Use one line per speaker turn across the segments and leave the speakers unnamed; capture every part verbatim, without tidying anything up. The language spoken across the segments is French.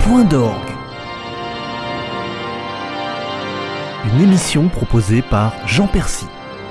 Point d'orgue. Une émission proposée par Jean Percy.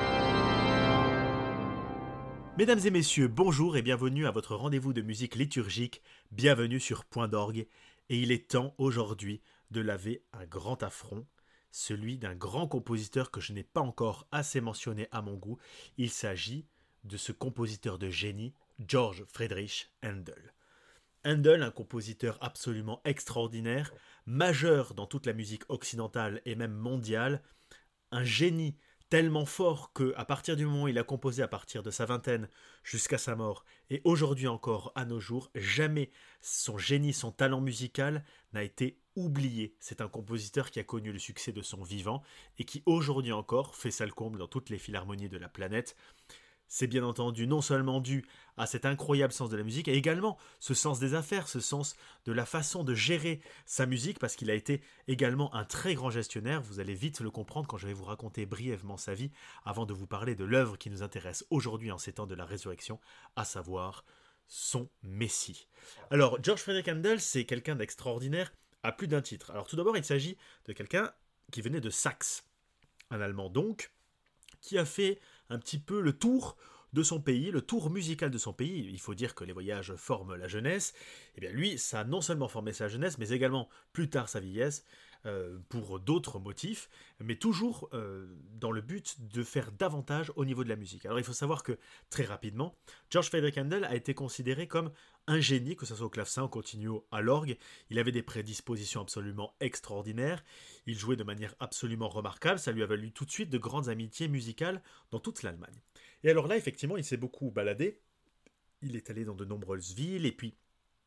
Mesdames et messieurs, bonjour et bienvenue à votre rendez-vous de musique liturgique. Bienvenue sur Point d'orgue. Et il est temps aujourd'hui de laver un grand affront, celui d'un grand compositeur que je n'ai pas encore assez mentionné à mon goût. Il s'agit de ce compositeur de génie, Georg Friedrich Händel. Händel, un compositeur absolument extraordinaire, majeur dans toute la musique occidentale et même mondiale, un génie tellement fort que, à partir du moment où il a composé à partir de sa vingtaine jusqu'à sa mort, et aujourd'hui encore à nos jours, jamais son génie, son talent musical n'a été oublié. C'est un compositeur qui a connu le succès de son vivant et qui aujourd'hui encore fait ça le comble dans toutes les philharmonies de la planète. C'est bien entendu non seulement dû à cet incroyable sens de la musique, et également ce sens des affaires, ce sens de la façon de gérer sa musique, parce qu'il a été également un très grand gestionnaire. Vous allez vite le comprendre quand je vais vous raconter brièvement sa vie, avant de vous parler de l'œuvre qui nous intéresse aujourd'hui en ces temps de la résurrection, à savoir son Messie. Alors, Georg Friedrich Händel, c'est quelqu'un d'extraordinaire à plus d'un titre. Alors tout d'abord, il s'agit de quelqu'un qui venait de Saxe, un Allemand donc, qui a fait un petit peu le tour de son pays, le tour musical de son pays. Il faut dire que les voyages forment la jeunesse. Et bien lui, ça a non seulement formé sa jeunesse, mais également plus tard sa vieillesse, euh, pour d'autres motifs, mais toujours euh, dans le but de faire davantage au niveau de la musique. Alors il faut savoir que, très rapidement, Georg Friedrich Händel a été considéré comme un génie, que ce soit au clavecin, au continuo, à l'orgue. Il avait des prédispositions absolument extraordinaires. Il jouait de manière absolument remarquable. Ça lui a valu tout de suite de grandes amitiés musicales dans toute l'Allemagne. Et alors là, effectivement, il s'est beaucoup baladé. Il est allé dans de nombreuses villes et puis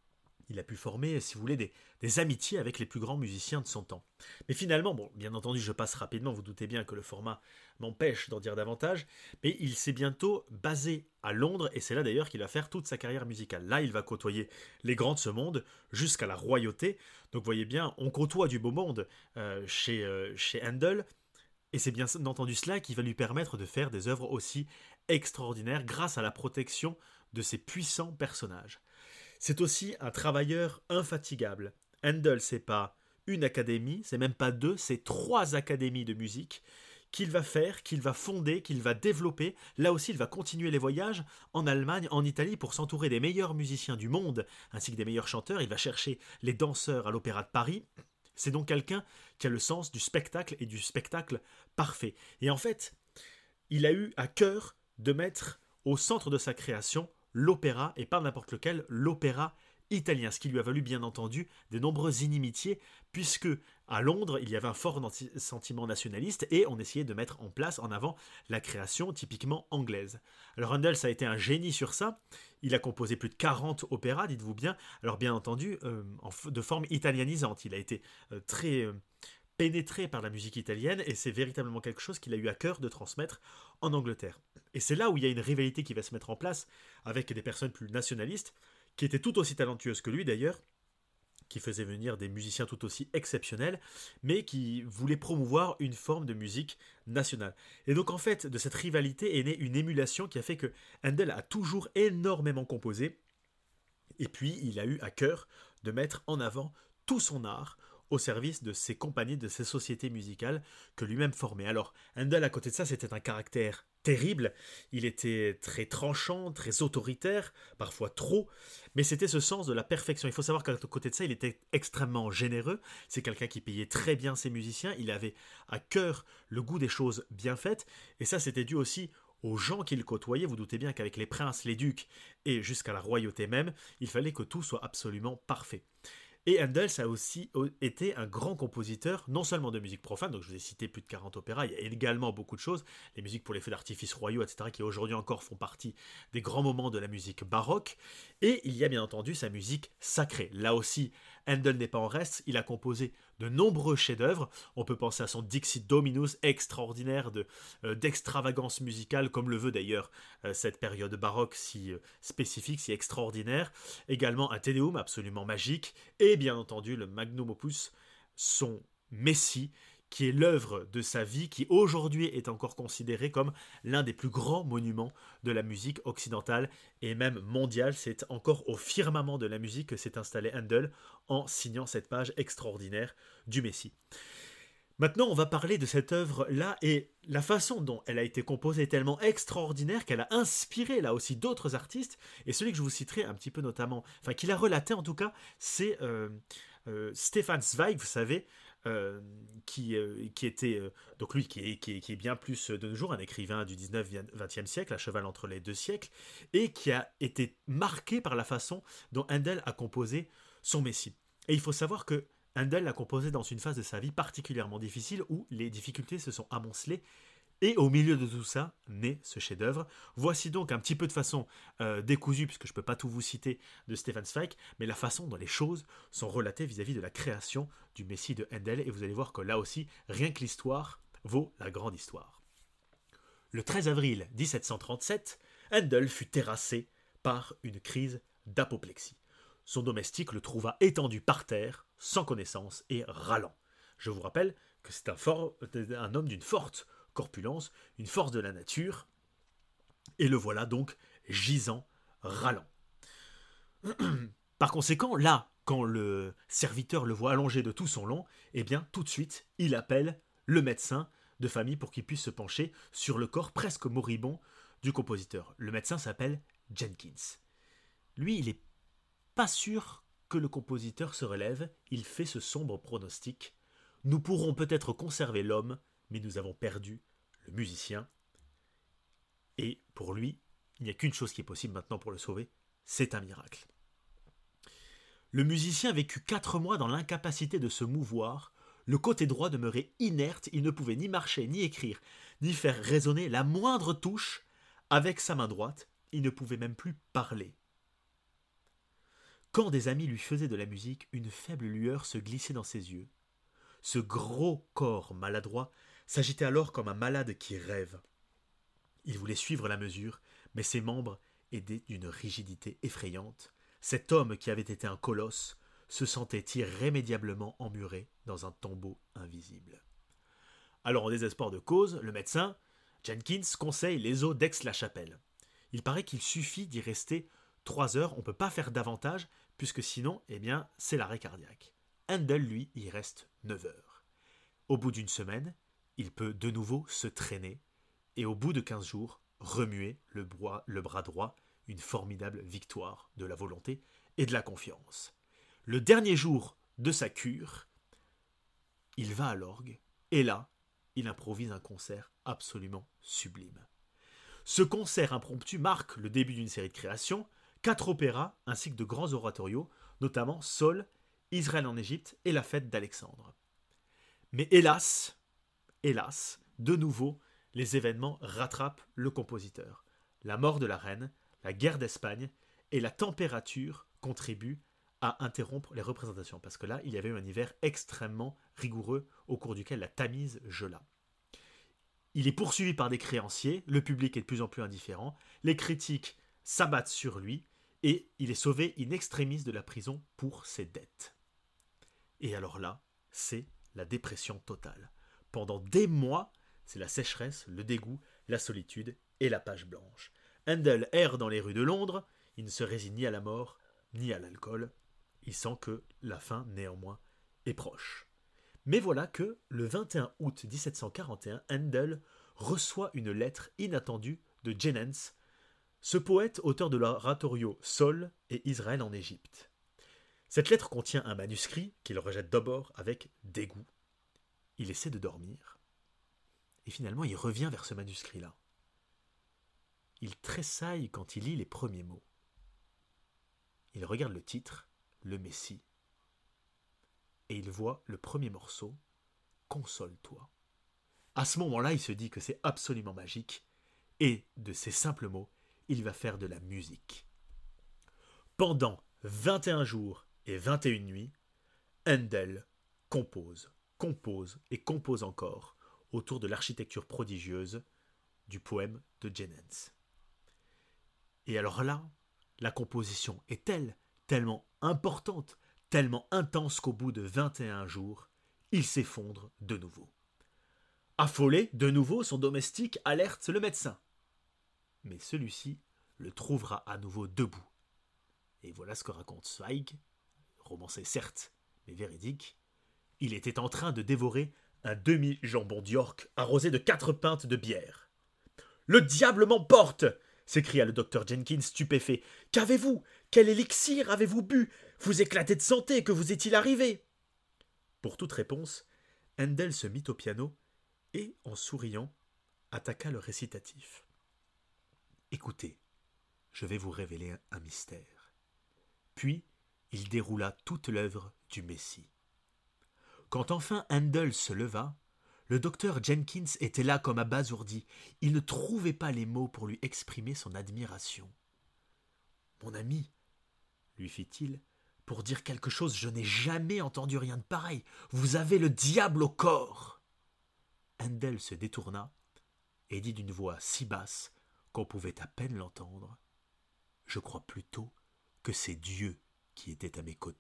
il a pu former, si vous voulez, des, des amitiés avec les plus grands musiciens de son temps. Mais finalement, bon, bien entendu, je passe rapidement, vous doutez bien que le format m'empêche d'en dire davantage, mais il s'est bientôt basé à Londres, et c'est là d'ailleurs qu'il va faire toute sa carrière musicale. Là, il va côtoyer les grands de ce monde, jusqu'à la royauté. Donc, vous voyez bien, on côtoie du beau monde euh, chez, euh, chez Händel, et c'est bien entendu cela qui va lui permettre de faire des œuvres aussi extraordinaires grâce à la protection de ces puissants personnages. C'est aussi un travailleur infatigable. Händel, c'est pas une académie, c'est même pas deux, c'est trois académies de musique qu'il va faire, qu'il va fonder, qu'il va développer. Là aussi, il va continuer les voyages en Allemagne, en Italie, pour s'entourer des meilleurs musiciens du monde, ainsi que des meilleurs chanteurs. Il va chercher les danseurs à l'Opéra de Paris. C'est donc quelqu'un qui a le sens du spectacle et du spectacle parfait. Et en fait, il a eu à cœur de mettre au centre de sa création l'opéra, et pas n'importe lequel, l'opéra italien, ce qui lui a valu bien entendu de nombreuses inimitiés, puisque à Londres, il y avait un fort sentiment nationaliste et on essayait de mettre en place, en avant, la création typiquement anglaise. Alors Händel, ça a été un génie sur ça. Il a composé plus de quarante opéras, dites-vous bien. Alors bien entendu, euh, en, de forme italianisante. Il a été euh, très euh, pénétré par la musique italienne et c'est véritablement quelque chose qu'il a eu à cœur de transmettre en Angleterre. Et c'est là où il y a une rivalité qui va se mettre en place avec des personnes plus nationalistes, qui étaient tout aussi talentueuses que lui d'ailleurs, qui faisaient venir des musiciens tout aussi exceptionnels, mais qui voulaient promouvoir une forme de musique nationale. Et donc en fait, de cette rivalité est née une émulation qui a fait que Händel a toujours énormément composé, et puis il a eu à cœur de mettre en avant tout son art au service de ses compagnies, de ses sociétés musicales que lui-même formait. Alors, Händel, à côté de ça, c'était un caractère terrible. Il était très tranchant, très autoritaire, parfois trop, mais c'était ce sens de la perfection. Il faut savoir qu'à côté de ça, il était extrêmement généreux. C'est quelqu'un qui payait très bien ses musiciens. Il avait à cœur le goût des choses bien faites, et ça, c'était dû aussi aux gens qu'il côtoyait. Vous doutez bien qu'avec les princes, les ducs et jusqu'à la royauté même, il fallait que tout soit absolument parfait. Et Händel a aussi été un grand compositeur, non seulement de musique profane, donc je vous ai cité plus de quarante opéras, il y a également beaucoup de choses, les musiques pour les feux d'artifice royaux, et cetera, qui aujourd'hui encore font partie des grands moments de la musique baroque, et il y a bien entendu sa musique sacrée. Là aussi, Händel n'est pas en reste, il a composé de nombreux chefs-d'œuvre. On peut penser à son Dixit Dominus, extraordinaire de, euh, d'extravagance musicale, comme le veut d'ailleurs euh, cette période baroque si euh, spécifique, si extraordinaire. Également un Te Deum absolument magique, et bien entendu le Magnum Opus, son Messie, qui est l'œuvre de sa vie, qui aujourd'hui est encore considéré comme l'un des plus grands monuments de la musique occidentale et même mondiale. C'est encore au firmament de la musique que s'est installé Handel en signant cette page extraordinaire du Messie. Maintenant, on va parler de cette œuvre-là, et la façon dont elle a été composée est tellement extraordinaire qu'elle a inspiré là aussi d'autres artistes, et celui que je vous citerai un petit peu notamment, enfin qu'il a relaté en tout cas, c'est euh, euh, Stefan Zweig, vous savez, euh, qui, euh, qui était, euh, donc lui qui est, qui, est, qui est bien plus de nos jours, un écrivain du dix-neuvième vingtième siècle, à cheval entre les deux siècles, et qui a été marqué par la façon dont Handel a composé son Messie. Et il faut savoir que Handel l'a composé dans une phase de sa vie particulièrement difficile où les difficultés se sont amoncelées, et au milieu de tout ça naît ce chef-d'œuvre. Voici donc un petit peu de façon euh, décousue, puisque je ne peux pas tout vous citer de Stefan Zweig, mais la façon dont les choses sont relatées vis-à-vis de la création du Messie de Handel, et vous allez voir que là aussi, rien que l'histoire vaut la grande histoire. Le treize avril dix-sept cent trente-sept, Handel fut terrassé par une crise d'apoplexie. Son domestique le trouva étendu par terre, sans connaissance et râlant. Je vous rappelle que c'est un, fort, un homme d'une forte corpulence, une force de la nature, et le voilà donc gisant, râlant. Par conséquent, là, quand le serviteur le voit allongé de tout son long, eh bien, tout de suite, il appelle le médecin de famille pour qu'il puisse se pencher sur le corps presque moribond du compositeur. Le médecin s'appelle Jenkins. Lui, il est pas sûr que le compositeur se relève, il fait ce sombre pronostic. Nous pourrons peut-être conserver l'homme, mais nous avons perdu le musicien. Et pour lui, il n'y a qu'une chose qui est possible maintenant pour le sauver, c'est un miracle. Le musicien vécut quatre mois dans l'incapacité de se mouvoir, le côté droit demeurait inerte, il ne pouvait ni marcher, ni écrire, ni faire résonner la moindre touche avec sa main droite, il ne pouvait même plus parler. Quand des amis lui faisaient de la musique, une faible lueur se glissait dans ses yeux. Ce gros corps maladroit s'agitait alors comme un malade qui rêve. Il voulait suivre la mesure, mais ses membres étaient d'une rigidité effrayante. Cet homme qui avait été un colosse se sentait irrémédiablement emmuré dans un tombeau invisible. Alors en désespoir de cause, le médecin, Jenkins, conseille les eaux d'Aix-la-Chapelle. Il paraît qu'il suffit d'y rester trois heures, on ne peut pas faire davantage, puisque sinon, eh bien, c'est l'arrêt cardiaque. Handel, lui, y reste neuf heures. Au bout d'une semaine, il peut de nouveau se traîner, et au bout de quinze jours, remuer le bras, le bras droit, une formidable victoire de la volonté et de la confiance. Le dernier jour de sa cure, il va à l'orgue, et là, il improvise un concert absolument sublime. Ce concert impromptu marque le début d'une série de créations, quatre opéras ainsi que de grands oratorios, notamment Saul, Israël en Égypte et la fête d'Alexandre. Mais hélas, hélas, de nouveau, les événements rattrapent le compositeur. La mort de la reine, la guerre d'Espagne et la température contribuent à interrompre les représentations, parce que là, il y avait eu un hiver extrêmement rigoureux au cours duquel la Tamise gela. Il est poursuivi par des créanciers, le public est de plus en plus indifférent, les critiques s'abattent sur lui, et il est sauvé in extremis de la prison pour ses dettes. Et alors là, c'est la dépression totale. Pendant des mois, c'est la sécheresse, le dégoût, la solitude et la page blanche. Handel erre dans les rues de Londres, il ne se résigne ni à la mort, ni à l'alcool. Il sent que la fin, néanmoins, est proche. Mais voilà que, le vingt et un août dix-sept cent quarante et un, Handel reçoit une lettre inattendue de Jenkins, ce poète auteur de l'oratorio Saul et Israël en Égypte. Cette lettre contient un manuscrit qu'il rejette d'abord avec dégoût. Il essaie de dormir, et finalement il revient vers ce manuscrit-là. Il tressaille quand il lit les premiers mots. Il regarde le titre, le Messie, et il voit le premier morceau, Console-toi. À ce moment-là, il se dit que c'est absolument magique, et de ces simples mots, il va faire de la musique. Pendant vingt et un jours et vingt et une nuits, Handel compose, compose et compose encore autour de l'architecture prodigieuse du poème de Jenkins. Et alors là, la composition est telle, tellement importante, tellement intense qu'au bout de vingt et un jours, il s'effondre de nouveau. Affolé, de nouveau, son domestique alerte le médecin. Mais celui-ci le trouvera à nouveau debout. Et voilà ce que raconte Zweig, romancé certes, mais véridique. Il était en train de dévorer un demi-jambon d'York arrosé de quatre pintes de bière. « Le diable m'emporte !» s'écria le docteur Jenkins stupéfait. « Qu'avez-vous? Quel élixir avez-vous bu? Vous éclatez de santé, que vous est-il arrivé ?» Pour toute réponse, Handel se mit au piano et, en souriant, attaqua le récitatif. « Écoutez, je vais vous révéler un mystère. » Puis, il déroula toute l'œuvre du Messie. Quand enfin Handel se leva, le docteur Jenkins était là comme abasourdi. Il ne trouvait pas les mots pour lui exprimer son admiration. « Mon ami, lui fit-il, pour dire quelque chose, je n'ai jamais entendu rien de pareil. Vous avez le diable au corps. » Handel se détourna et dit d'une voix si basse qu'on pouvait à peine l'entendre. « Je crois plutôt que c'est Dieu qui était à mes côtés. »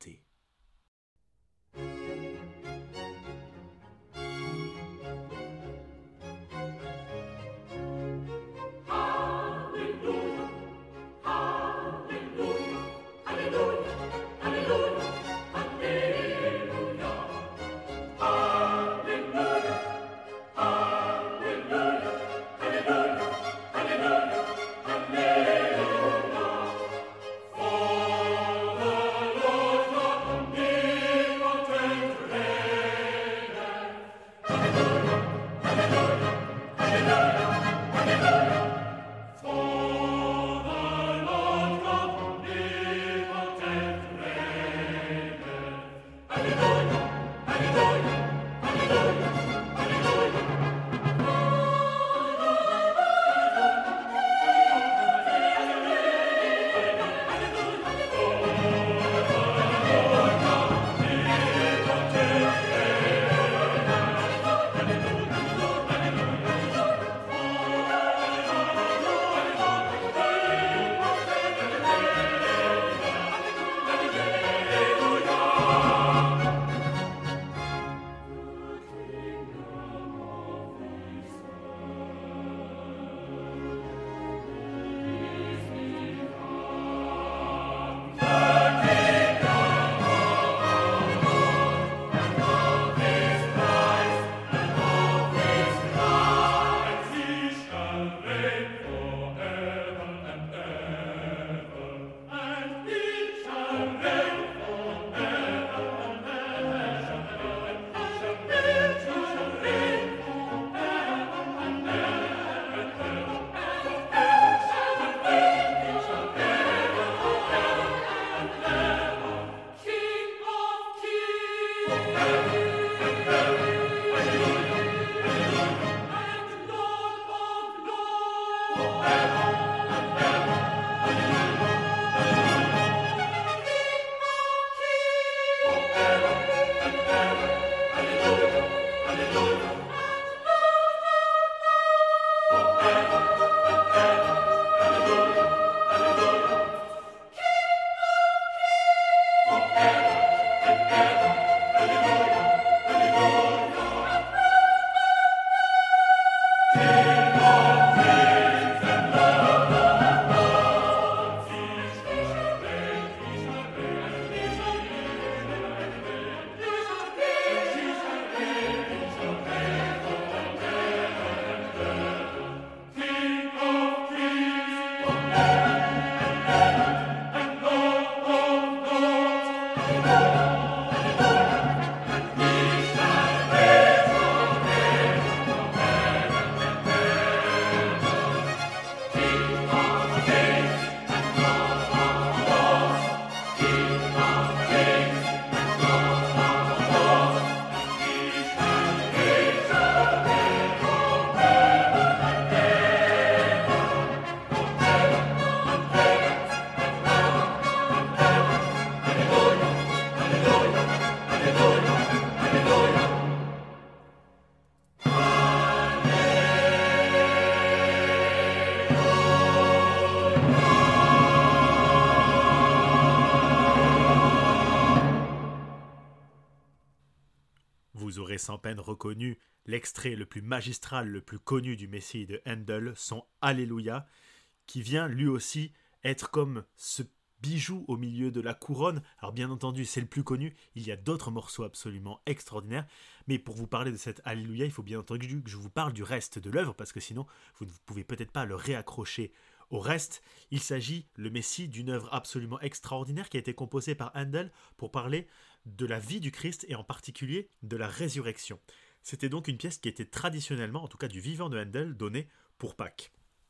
Vous aurez sans peine reconnu l'extrait le plus magistral, le plus connu du Messie de Handel, son Alléluia, qui vient lui aussi être comme ce bijou au milieu de la couronne. Alors bien entendu, c'est le plus connu, il y a d'autres morceaux absolument extraordinaires, mais pour vous parler de cet Alléluia, il faut bien entendu que je vous parle du reste de l'œuvre, parce que sinon, vous ne pouvez peut-être pas le réaccrocher au reste. Il s'agit, le Messie, d'une œuvre absolument extraordinaire qui a été composée par Handel pour parler de la vie du Christ et en particulier de la résurrection. C'était donc une pièce qui était traditionnellement, en tout cas du vivant de Handel, donnée pour Pâques.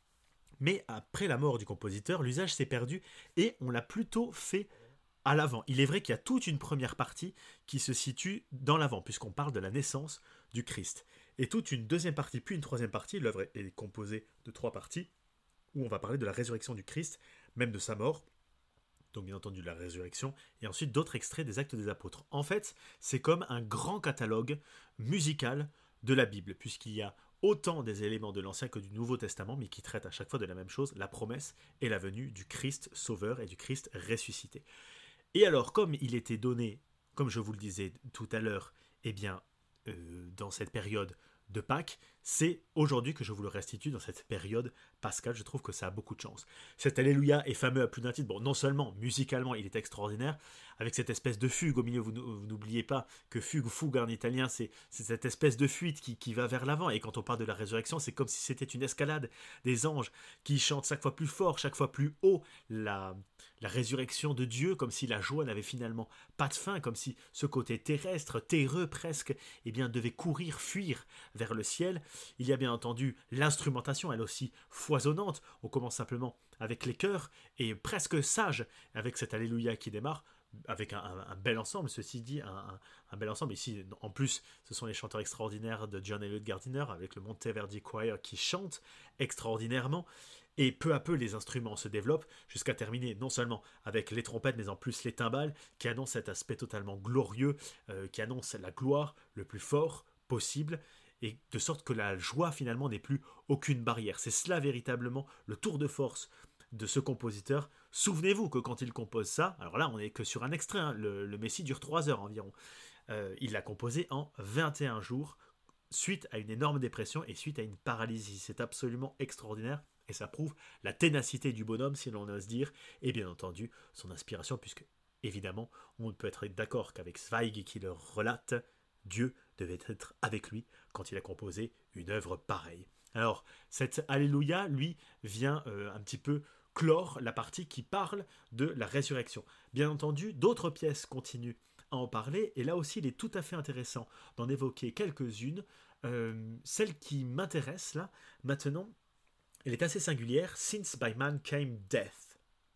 Mais après la mort du compositeur, l'usage s'est perdu et on l'a plutôt fait à l'avant. Il est vrai qu'il y a toute une première partie qui se situe dans l'avant, puisqu'on parle de la naissance du Christ. Et toute une deuxième partie, puis une troisième partie, l'œuvre est composée de trois parties, où on va parler de la résurrection du Christ, même de sa mort, donc bien entendu de la résurrection, et ensuite d'autres extraits des Actes des Apôtres. En fait, c'est comme un grand catalogue musical de la Bible, puisqu'il y a autant des éléments de l'Ancien que du Nouveau Testament, mais qui traitent à chaque fois de la même chose, la promesse et la venue du Christ sauveur et du Christ ressuscité. Et alors, comme il était donné, comme je vous le disais tout à l'heure, eh bien, euh, dans cette période de Pâques, c'est aujourd'hui que je vous le restitue dans cette période pascale. Je trouve que ça a beaucoup de chance. Cet Alléluia est fameux à plus d'un titre. Bon, non seulement musicalement il est extraordinaire, avec cette espèce de fugue au milieu, vous, vous n'oubliez pas que fugue ou fugue en italien, c'est, c'est cette espèce de fuite qui, qui va vers l'avant. Et quand on parle de la résurrection, c'est comme si c'était une escalade des anges qui chantent chaque fois plus fort, chaque fois plus haut la, la résurrection de Dieu, comme si la joie n'avait finalement pas de fin, comme si ce côté terrestre, terreux presque, eh bien, devait courir, fuir vers le ciel. Il y a bien entendu l'instrumentation, elle aussi foisonnante. On commence simplement avec les chœurs et presque sage avec cet Alléluia qui démarre, avec un, un, un bel ensemble, ceci dit, un, un, un bel ensemble. Ici, en plus, ce sont les chanteurs extraordinaires de John Eliot Gardiner avec le Monteverdi Choir qui chante extraordinairement. Et peu à peu, les instruments se développent jusqu'à terminer non seulement avec les trompettes, mais en plus les timbales qui annoncent cet aspect totalement glorieux, euh, qui annonce la gloire le plus fort possible, et de sorte que la joie finalement n'est plus aucune barrière. C'est cela véritablement le tour de force de ce compositeur. Souvenez-vous que quand il compose ça, alors là on n'est que sur un extrait, hein, le, le Messie dure trois heures environ, euh, il l'a composé en vingt et un jours, suite à une énorme dépression et suite à une paralysie. C'est absolument extraordinaire et ça prouve la ténacité du bonhomme, si l'on ose dire, et bien entendu son inspiration, puisque évidemment on ne peut être d'accord qu'avec Zweig qui le relate, Dieu devait être avec lui quand il a composé une œuvre pareille. Alors, cet Alléluia, lui, vient euh, un petit peu clore la partie qui parle de la résurrection. Bien entendu, d'autres pièces continuent à en parler, et là aussi, il est tout à fait intéressant d'en évoquer quelques-unes. Euh, celle qui m'intéresse, là, maintenant, elle est assez singulière, Since by man came death.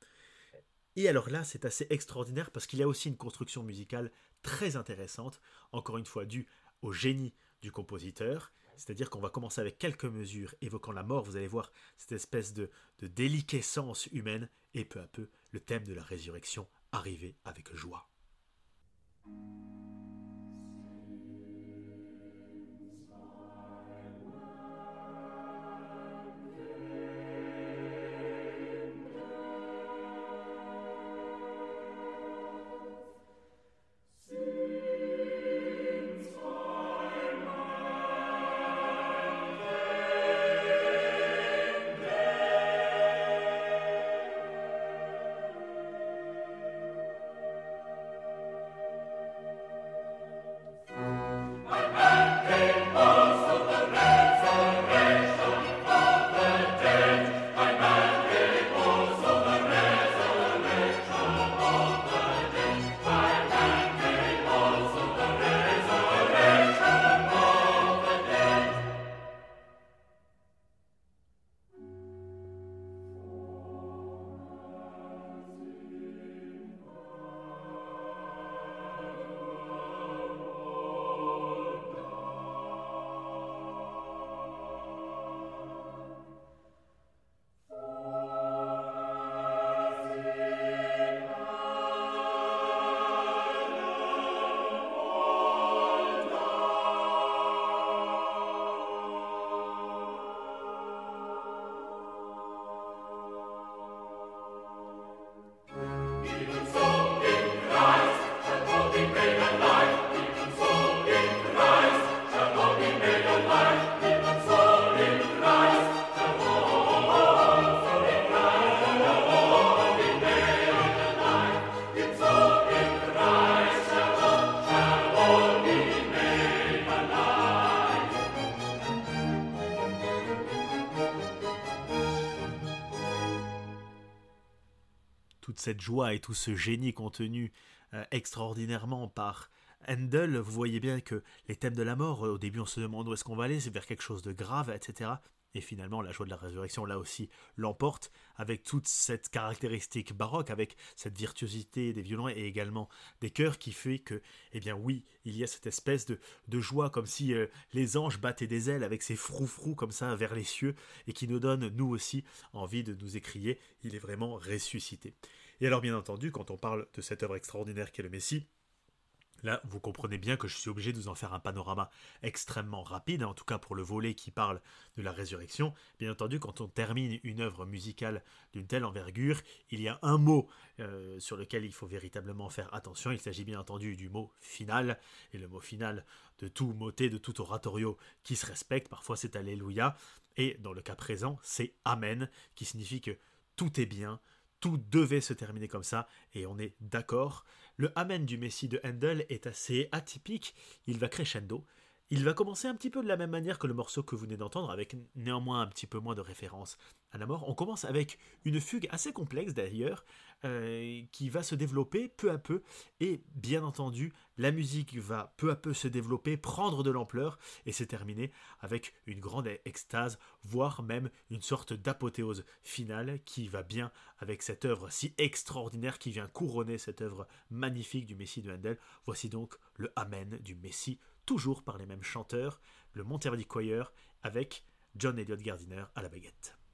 Et alors là, c'est assez extraordinaire parce qu'il y a aussi une construction musicale très intéressante, encore une fois due au génie du compositeur, c'est-à-dire qu'on va commencer avec quelques mesures évoquant la mort, vous allez voir cette espèce de, de déliquescence humaine, et peu à peu, le thème de la résurrection arriver avec joie. cette joie et tout ce génie contenu euh, extraordinairement par Handel. Vous voyez bien que les thèmes de la mort, au début on se demande où est-ce qu'on va aller, c'est vers quelque chose de grave, et cetera. Et finalement, la joie de la résurrection, là aussi, l'emporte avec toute cette caractéristique baroque, avec cette virtuosité des violons et également des chœurs qui fait que, eh bien oui, il y a cette espèce de, de joie comme si euh, les anges battaient des ailes avec ces froufrous comme ça vers les cieux et qui nous donne, nous aussi, envie de nous écrier, il est vraiment ressuscité. Et alors, bien entendu, quand on parle de cette œuvre extraordinaire qu'est le Messie, là, vous comprenez bien que je suis obligé de vous en faire un panorama extrêmement rapide, en tout cas pour le volet qui parle de la résurrection. Bien entendu, quand on termine une œuvre musicale d'une telle envergure, il y a un mot euh, sur lequel il faut véritablement faire attention. Il s'agit bien entendu du mot final, et le mot final de tout motet, de tout oratorio qui se respecte. Parfois c'est Alléluia, et dans le cas présent, c'est Amen, qui signifie que tout est bien, tout devait se terminer comme ça, et on est d'accord. Le Amen du Messie de Handel est assez atypique, il va crescendo. Il va commencer un petit peu de la même manière que le morceau que vous venez d'entendre, avec néanmoins un petit peu moins de référence à la mort. On commence avec une fugue assez complexe d'ailleurs, euh, qui va se développer peu à peu, et bien entendu, la musique va peu à peu se développer, prendre de l'ampleur, et se terminer avec une grande extase, voire même une sorte d'apothéose finale qui va bien avec cette œuvre si extraordinaire qui vient couronner cette œuvre magnifique du Messie de Handel. Voici donc le Amen du Messie, toujours par les mêmes chanteurs, le Monteverdi Choir avec John Eliot Gardiner à la baguette.